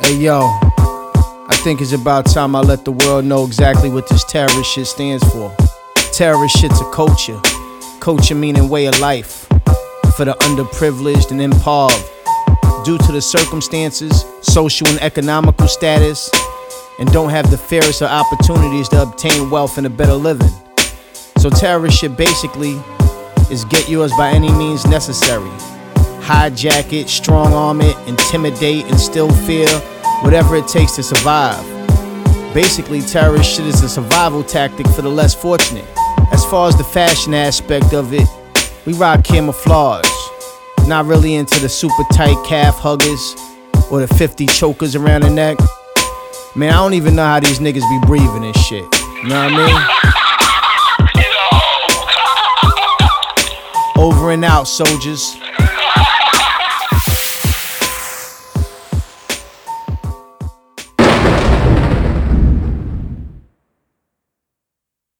Hey yo, I think it's about time I let the world know exactly what this terrorist shit stands for. Terrorist shit's a culture. Culture meaning way of life. For the underprivileged and impoverished. Due to the circumstances, social and economical status, and don't have the fairest of opportunities to obtain wealth and a better living. So terrorist shit basically is get yours by any means necessary. Hijack it, strong arm it, intimidate, instill fear, whatever it takes to survive. Basically, terrorist shit is a survival tactic for the less fortunate. As far as the fashion aspect of it, we rock camouflage. Not really into the super tight calf huggers or the 50 chokers around the neck. Man, I don't even know how these niggas be breathing and shit. You know what I mean? Over and out, soldiers.